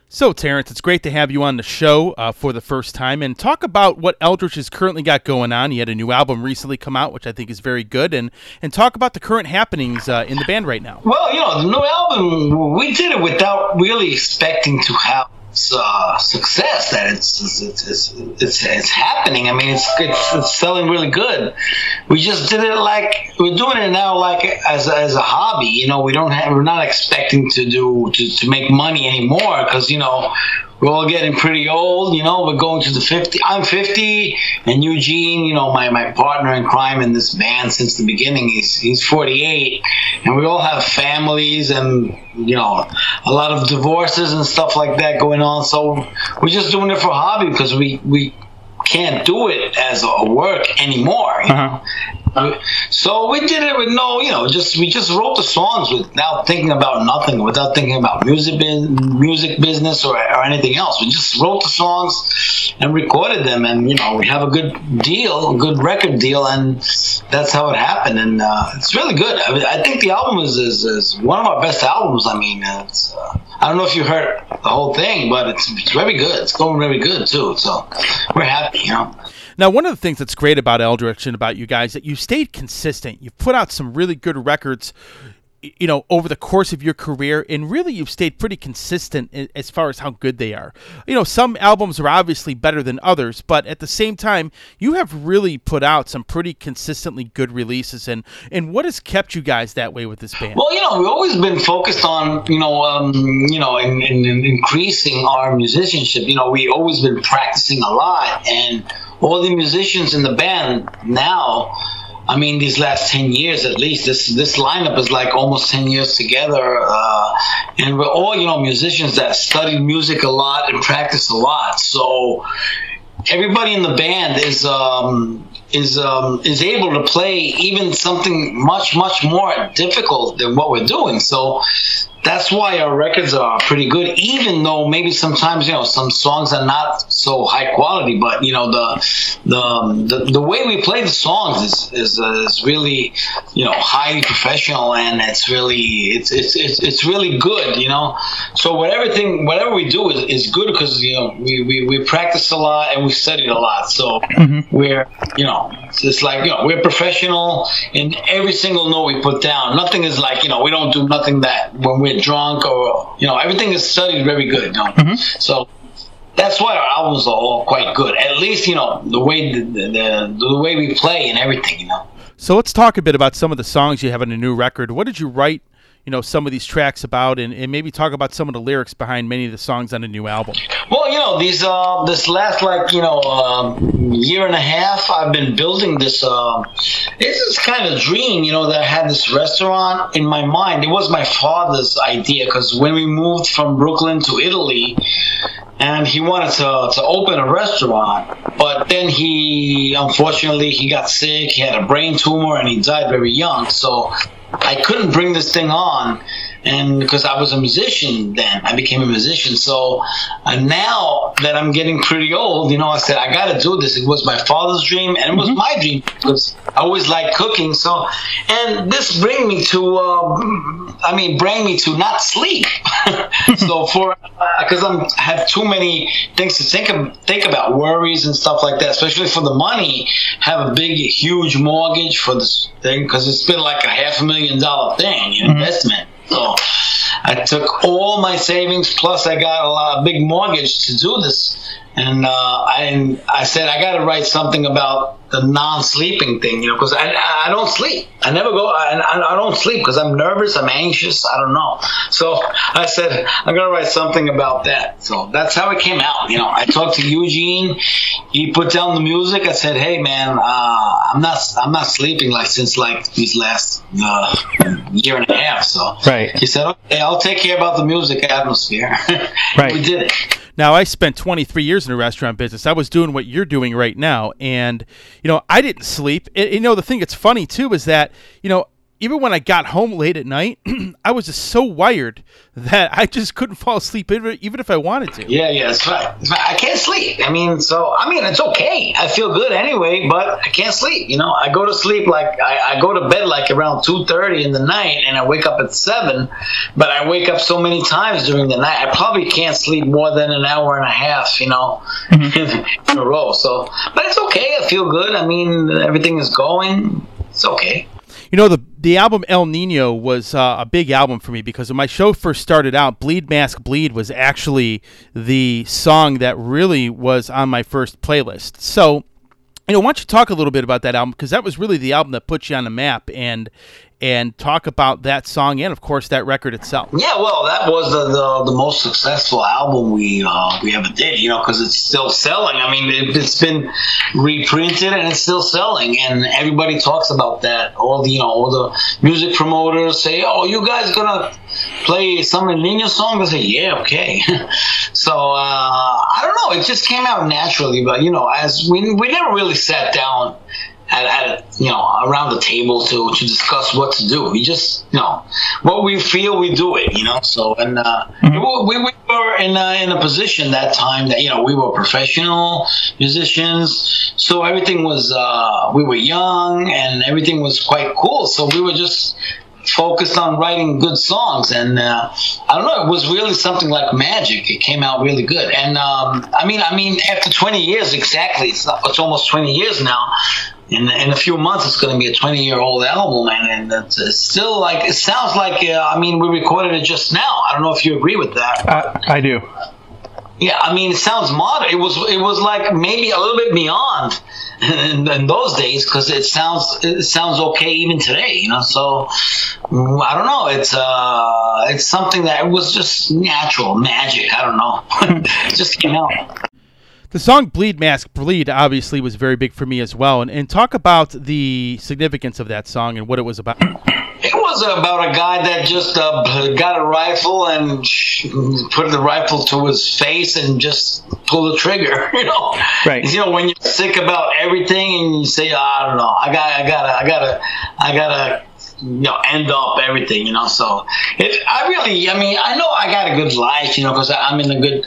So, Terrence, it's great to have you on the show for the first time and talk about what Eldritch has currently got going on. He had a new album recently come out, which I think is very good, and talk about the current happenings in the band right now. Well, the new album, we did it without really expecting to have success. That it's happening. I mean, it's selling really good. We just did it like we're doing it now, like as a hobby. We're not expecting to make money anymore because we're all getting pretty old. We're going to the 50. I'm 50, and Eugene, my partner in crime in this band since the beginning, he's 48, and we all have families and a lot of divorces and stuff like that going on. So we're just doing it for hobby because we can't do it as a work anymore. So we did it with we just wrote the songs without thinking about nothing, without thinking about music business or anything else. We just wrote the songs and recorded them, and we have a good record deal, and that's how it happened. And it's really good. I think the album is one of our best albums. I mean, I don't know if you heard the whole thing, but it's very good. It's going very good too. So we're happy, Now, one of the things that's great about Eldritch and about you guys that you stayed consistent. You've put out some really good records, over the course of your career, and really you've stayed pretty consistent as far as how good they are. Some albums are obviously better than others, but at the same time, you have really put out some pretty consistently good releases. And what has kept you guys that way with this band? Well, we've always been focused on, in increasing our musicianship. We always been practicing a lot, and all the musicians in the band now, I mean, these last 10 years at least, this lineup is like almost 10 years together, and we're all, musicians that study music a lot and practice a lot. So everybody in the band is able to play even something much, much more difficult than what we're doing. So that's why our records are pretty good, even though maybe sometimes some songs are not so high quality. But the way we play the songs is really highly professional, and it's really good. So whatever we do is good because we practice a lot and we studied a lot. So we're it's like we're professional in every single note we put down. Nothing is like we don't do nothing that when we're drunk or everything is studied very good. So that's why our albums are all quite good. At least the way the way we play and everything. So let's talk a bit about some of the songs you have on a new record. What did you write some of these tracks about, and maybe talk about some of the lyrics behind many of the songs on the new album? Well, these this last year and a half, I've been building this. This is kind of dream, that I had this restaurant in my mind. It was my father's idea because when we moved from Brooklyn to Italy, and he wanted to open a restaurant, but then unfortunately he got sick. He had a brain tumor and he died very young. So I couldn't bring this thing on, and because I was a musician then, I became a musician. So now that I'm getting pretty old, I said I got to do this. It was my father's dream, and it was my dream because I always liked cooking. So, and this bring me to not sleep. So because I have too many things to think about, worries and stuff like that, especially for the money. Have a big, huge mortgage for this thing because it's been like a $500,000 thing, investment. So I took all my savings, plus I got a big mortgage to do this. And I said, I got to write something about the non-sleeping thing, because I don't sleep. I never go, I don't sleep because I'm nervous, I'm anxious, I don't know. So I said, I'm going to write something about that. So that's how it came out. I talked to Eugene. He put down the music. I said, hey, man, I'm not sleeping since these last year and a half. So right. He said, okay, I'll take care about the music atmosphere. Right. We did it. Now, I spent 23 years in the restaurant business. I was doing what you're doing right now, and I didn't sleep. The thing that's funny too is that even when I got home late at night, I was just so wired that I just couldn't fall asleep even if I wanted to. Yeah, that's right. I can't sleep. It's okay. I feel good anyway, but I can't sleep. I go to sleep I go to bed like around 2:30 in the night, and I wake up at 7. But I wake up so many times during the night. I probably can't sleep more than an hour and a half, in a row. So, but it's okay. I feel good. Everything is going. It's okay. The album El Nino was a big album for me because when my show first started out, Bleed Mask Bleed was actually the song that really was on my first playlist. So, why don't you talk a little bit about that album, because that was really the album that put you on the map, and talk about that song and, of course, that record itself. Yeah, well, that was the most successful album we ever did, because it's still selling. It's been reprinted and it's still selling, and everybody talks about that. All the music promoters say, "Oh, you guys gonna play some El Nino song?" I say, "Yeah, okay." So I don't know. It just came out naturally, but as we never really sat down at around the table to discuss what to do. We just what we feel, we do it. So and we were in a position that time that we were professional musicians, so everything was we were young and everything was quite cool. So we were just focused on writing good songs, and I don't know, it was really something like magic. It came out really good, and after 20 years exactly, it's almost 20 years now. In a few months, it's going to be a 20-year-old album, and it's still it sounds like we recorded it just now. I don't know if you agree with that. I do. Yeah, it sounds modern. It was like maybe a little bit beyond in those days, because it sounds okay even today. So I don't know. It's something that was just natural magic. I don't know. It just came out. The song Bleed Mask Bleed obviously was very big for me as well. And talk about the significance of that song and what it was about. It was about a guy that just got a rifle and put the rifle to his face and just pulled the trigger. Right. When you're sick about everything and you say, I don't know, I gotta end up everything, So I know I got a good life, because I'm in a good,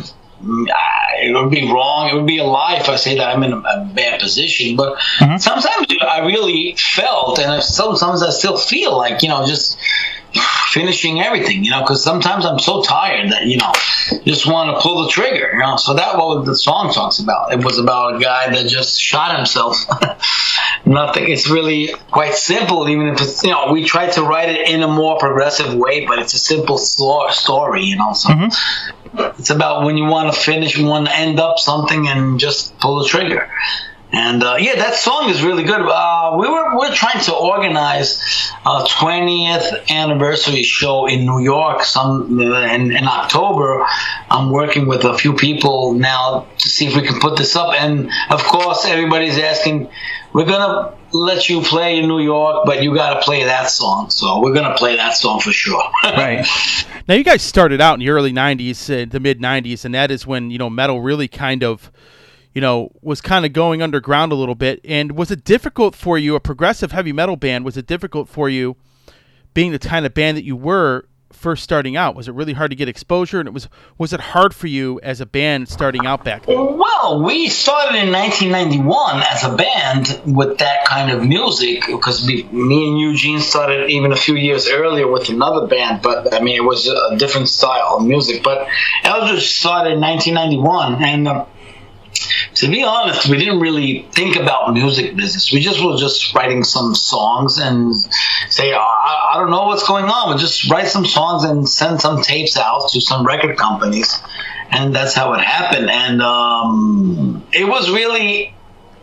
it would be wrong. It would be a lie if I say that I'm in a bad position. But sometimes I really felt, and sometimes I still feel like, just finishing everything, because sometimes I'm so tired that, just want to pull the trigger, So that's what the song talks about. It was about a guy that just shot himself. Nothing. It's really quite simple, even if it's, we try to write it in a more progressive way, but it's a simple story, So it's about when you want to finish, you want to end up something and just pull the trigger. And that song is really good. We're trying to organize a 20th anniversary show in New York. In October. I'm working with a few people now to see if we can put this up. And of course, everybody's asking, we're gonna let you play in New York, but you got to play that song. So we're gonna play that song for sure. Right. Now, you guys started out in the early '90s, the mid '90s, and that is when metal really kind of, was kind of going underground a little bit. And was it difficult for you, a progressive heavy metal band, was it difficult for you being the kind of band that you were first starting out? Was it really hard to get exposure? And was it hard for you as a band starting out back then? Well, we started in 1991 as a band with that kind of music, because me and Eugene started even a few years earlier with another band, but it was a different style of music. But Eldritch started in 1991, and to be honest, we didn't really think about music business. We were just writing some songs and say, I don't know what's going on. We'll just write some songs and send some tapes out to some record companies. And that's how it happened. And it was really,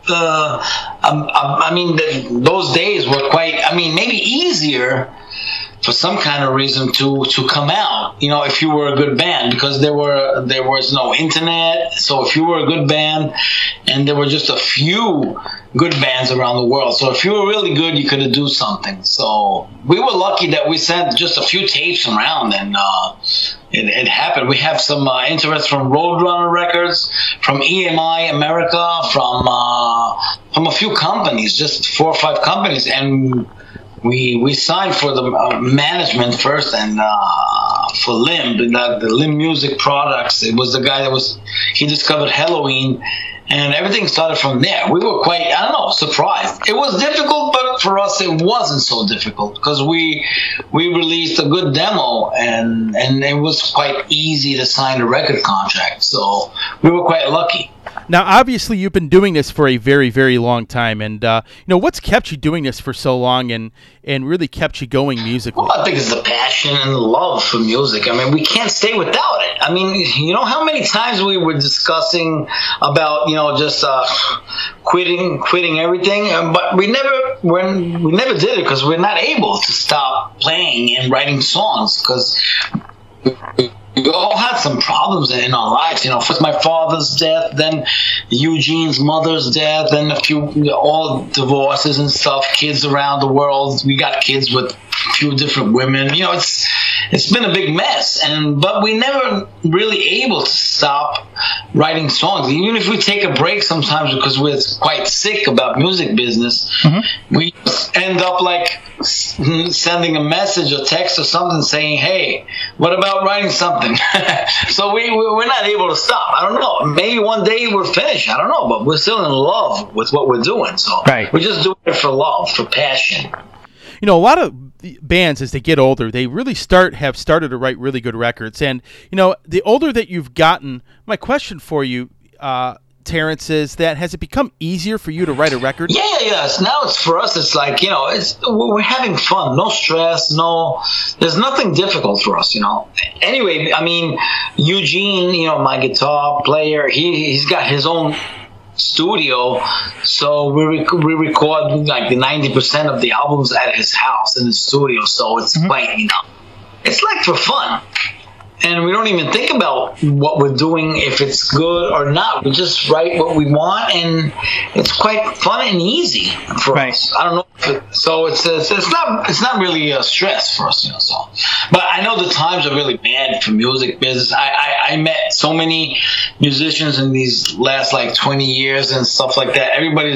those days were quite, maybe easier for some kind of reason to come out, if you were a good band, because there was no internet. So if you were a good band, and there were just a few good bands around the world, so if you were really good, you could do something. So we were lucky that we sent just a few tapes around, and it happened. We have some interest from Roadrunner Records, from EMI America, from a few companies, just 4 or 5 companies, and we signed for the management first, and for Lim, the Lim Music Products. It was the guy he discovered Helloween, and everything started from there. We were quite, I don't know, surprised. It was difficult, but for us it wasn't so difficult because we released a good demo, and it was quite easy to sign a record contract. So we were quite lucky. Now, obviously, you've been doing this for a very, very long time, and what's kept you doing this for so long, and really kept you going musically? Well, I think it's the passion and the love for music. I mean, we can't stay without it. I mean, you know how many times we were discussing about just quitting everything, but we never did it because we're not able to stop playing and writing songs because we all had some problems in our lives. First my father's death, then Eugene's mother's death, then all divorces and stuff, kids around the world. We got kids with a few different women. It's been a big mess, but we never really able to stop writing songs. Even if we take a break sometimes because we're quite sick about music business, we end up like sending a message or text or something saying, hey, what about writing something? So we're not able to stop. I don't know. Maybe one day we'll finish. I don't know. But we're still in love with what we're doing. So we're just doing it for love, for passion. A lot of bands, as they get older, they really have started to write really good records. And, the older that you've gotten, my question for you, Terrence, is that has it become easier for you to write a record? Yes. Now it's for us. It's like we're having fun. No stress. There's nothing difficult for us. Anyway, I mean, Eugene, my guitar player, he's got his own studio, so we record like 90% of the albums at his house in the studio. So it's quite, it's like for fun. And we don't even think about what we're doing, if it's good or not. We just write what we want, and it's quite fun and easy for us. I don't know. So it's not really a stress for us, So, but I know the times are really bad for music business. I met so many musicians in these last like 20 years and stuff like that. Everybody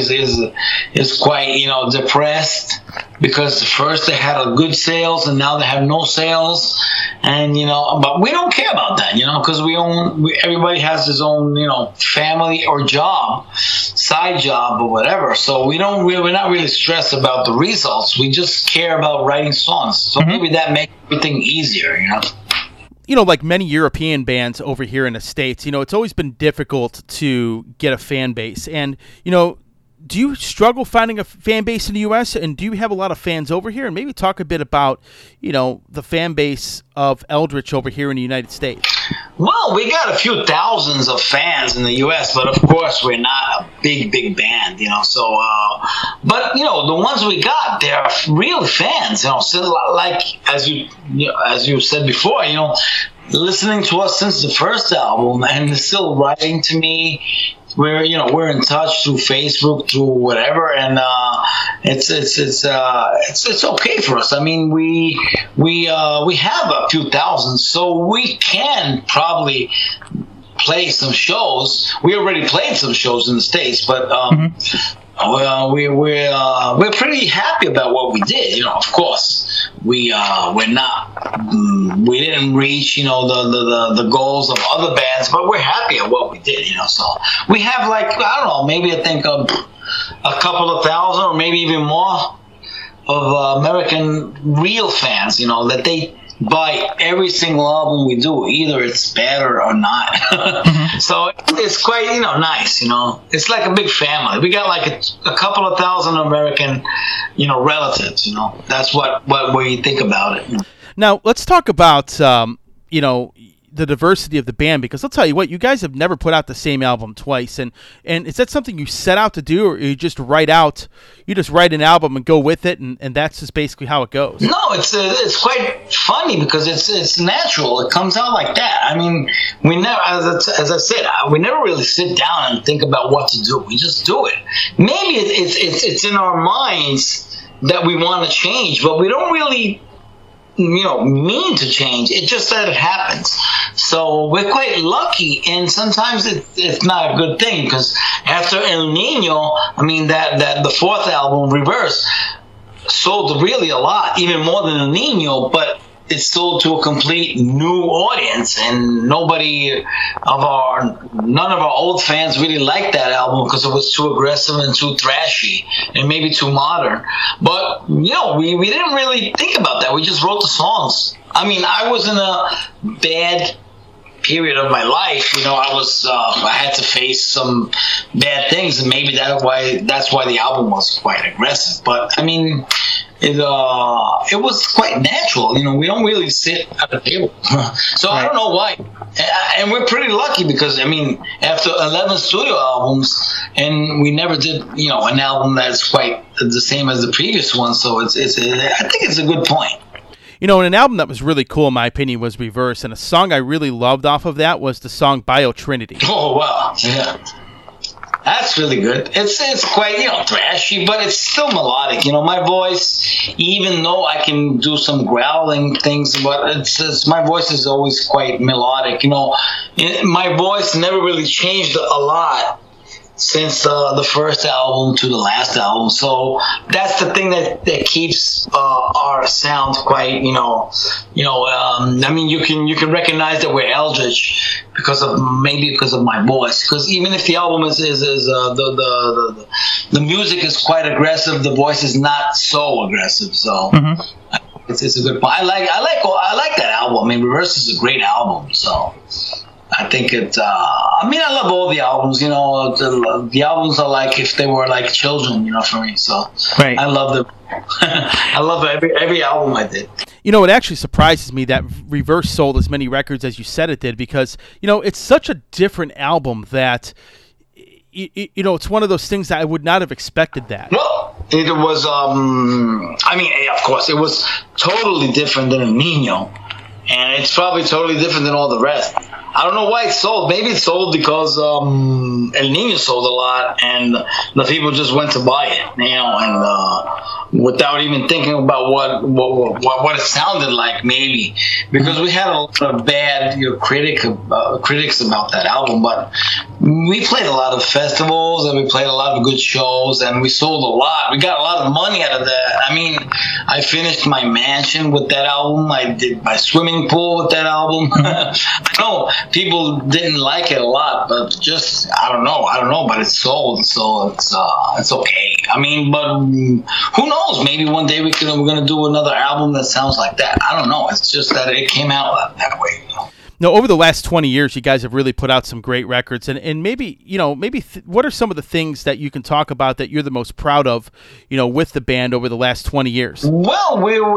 is quite depressed because first they had a good sales and now they have no sales, and but we don't care about that, because everybody has his own, family or job, side job or whatever. So we're not really stressed about the results. We just care about writing songs. So maybe that makes everything easier, Like many European bands over here in the States, it's always been difficult to get a fan base. And, do you struggle finding a fan base in the U.S., and do you have a lot of fans over here? And maybe talk a bit about, the fan base of Eldritch over here in the United States. Well, we got a few thousands of fans in the U.S., but of course we're not a big band, So, but the ones we got, they're real fans, So, like as you said before, listening to us since the first album, and still writing to me. We're in touch through Facebook, through whatever, and it's okay for us. I mean, we have a few thousand, so we can probably play some shows. We already played some shows in the States, but we're pretty happy about what we did. Of course, we didn't reach the goals of other bands, but we're happy at what we did. So we have I don't know, maybe I think a couple of thousand or maybe even more of American real fans. That they buy every single album we do, either it's better or not. So it's quite nice. It's like a big family. We got like a couple of thousand American relatives. That's what we think about it. Now let's talk about the diversity of the band, because I'll tell you what, you guys have never put out the same album twice, and is that something you set out to do, or you just write an album and go with it, and that's just basically how it goes? No, it's quite funny because it's natural. It comes out like that. I mean, we never, as I said, we never really sit down and think about what to do. We just do it. Maybe it's in our minds that we want to change, but we don't really mean to change. It just that it happens. So we're quite lucky, and sometimes it's not a good thing, because after El Nino, I mean that the fourth album, Reverse, sold really a lot, even more than El Nino, but it sold to a complete new audience, and none of our old fans really liked that album because it was too aggressive and too thrashy and maybe too modern. But we didn't really think about that. We just wrote the songs. I mean, I was in a bad period of my life. I had to face some bad things, and maybe that's why the album was quite aggressive. But I mean, it was quite natural. We don't really sit at the table, so right. I don't know why. And we're pretty lucky because after 11 studio albums, and we never did an album that's quite the same as the previous one. So I think it's a good point. And an album that was really cool, in my opinion, was Reverse. And a song I really loved off of that was the song Biotrinity. Oh, wow. Yeah. That's really good. It's quite, thrashy, but it's still melodic. My voice, even though I can do some growling things, but my voice is always quite melodic. My voice never really changed a lot since the first album to the last album. So that's the thing that keeps our sound quite, you can recognize that we're Eldritch because of my voice. Because even if the album is the music is quite aggressive, the voice is not so aggressive. So it's a good point. I like that album. Reverse is a great album. So I think it. I love all the albums. The albums are like if they were like children. For me. So right. I love them. I love every album I did. It actually surprises me that Reverse sold as many records as you said it did, because it's such a different album that it's one of those things that I would not have expected that. Well, it was. Of course, it was totally different than El Nino, and it's probably totally different than all the rest. I don't know why it sold. Maybe it sold because El Nino sold a lot, and the people just went to buy it, and without even thinking about what it sounded like, maybe because we had a lot of bad critics about that album. But we played a lot of festivals, and we played a lot of good shows, and we sold a lot. We got a lot of money out of that. I finished my mansion with that album. I did my swimming pool with that album. I know people didn't like it a lot, but just I don't know, but it sold, so it's okay. But who knows? Maybe one day we're gonna do another album that sounds like that. I don't know. It's just that it came out that way. Now, over the last 20 years, you guys have really put out some great records, and maybe what are some of the things that you can talk about that you're the most proud of, with the band over the last 20 years? Well,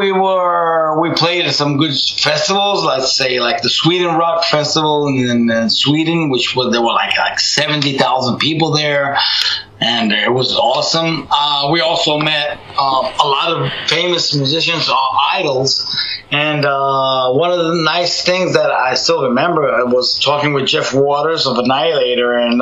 we played at some good festivals, let's say like the Sweden Rock Festival in Sweden, there were like 70,000 people there. And it was awesome. We also met a lot of famous musicians, idols. And one of the nice things that I still remember was talking with Jeff Waters of Annihilator, and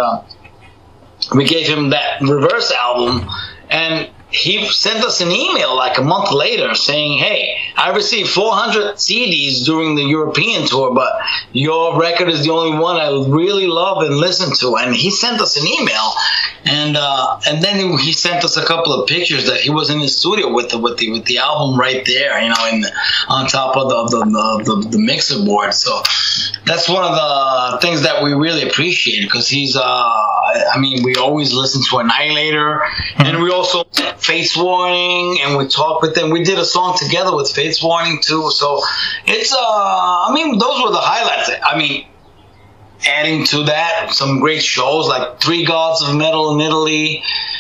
we gave him that Reverse album, and he sent us an email like a month later saying, hey, I received 400 CDs during the European tour, but your record is the only one I really love and listen to. And he sent us an email, and then he sent us a couple of pictures that he was in the studio with the album right there, on top of the mixer board. So that's one of the things that we really appreciate, because he's we always listen to Annihilator, and we also Fates Warning, and we talked with them. We did a song together with Fates Warning too. So it's those were the highlights. Adding to that, some great shows like Three Gods of Metal in Italy,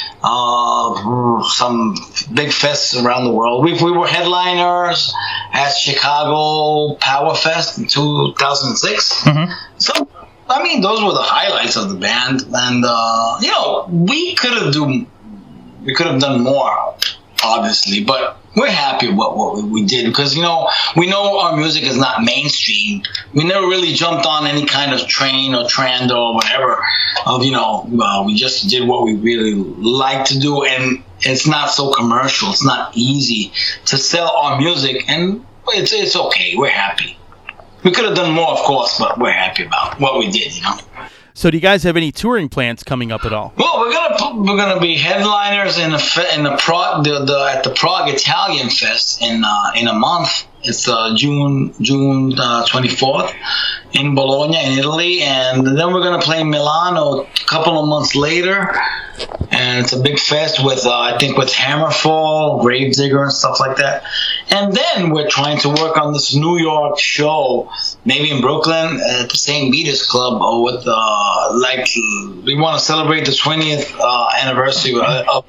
some big fests around the world. We were headliners at Chicago Power Fest in 2006. So those were the highlights of the band, and we could have done more, obviously, but we're happy with what we did, because we know our music is not mainstream. We never really jumped on any kind of train or trend or whatever. We just did what we really like to do, and it's not so commercial. It's not easy to sell our music, and it's okay. We're happy. We could have done more, of course, but we're happy about what we did. So do you guys have any touring plans coming up at all? Well, we're gonna be headliners at the Prague Italian Fest in a month. It's June 24th in Bologna in Italy, and then we're gonna play Milano a couple of months later. And it's a big fest with I think with Hammerfall, Gravedigger, and stuff like that. And then we're trying to work on this New York show, maybe in Brooklyn at the St. Peter's Club, or with we want to celebrate the 20th anniversary of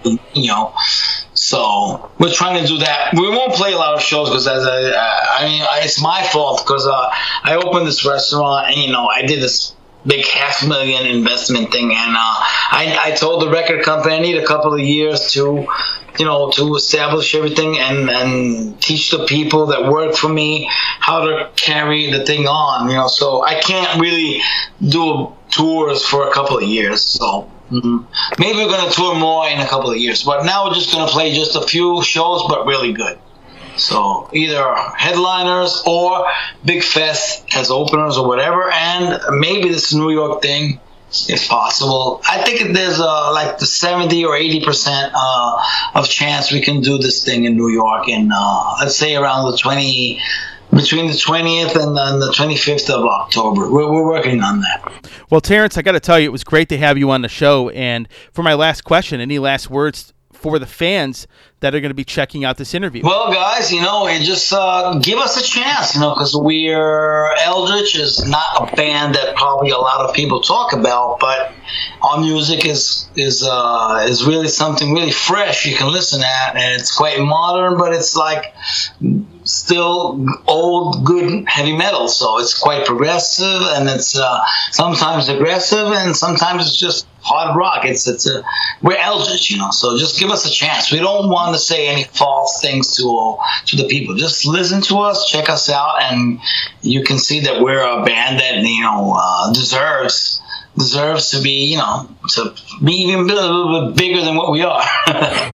So we're trying to do that. We won't play a lot of shows because it's my fault because I opened this restaurant and I did this big $500,000 investment thing, and I told the record company I need a couple of years to establish everything and teach the people that work for me how to carry the thing on, so I can't really do tours for a couple of years. So maybe we're going to tour more in a couple of years, but now we're just going to play just a few shows, but really good. So either headliners or big fest as openers or whatever, and maybe this New York thing if possible. I think there's like the 70 or 80% of chance we can do this thing in New York in let's say around between the 20th and the 25th of October. We're working on that. Well, Terrence, I got to tell you, it was great to have you on the show. And for my last question, any last words for the fans that are going to be checking out this interview? Well, guys, and just give us a chance, because Eldritch is not a band that probably a lot of people talk about, but our music is really something really fresh you can listen at, and it's quite modern, but it's like still old, good heavy metal, so it's quite progressive, and it's sometimes aggressive, and sometimes it's just hard rock. We're Eldritch, so just give us a chance. We don't want to say any false things to the people. Just listen to us, check us out, and you can see that we're a band that deserves to be to be even a little bit bigger than what we are.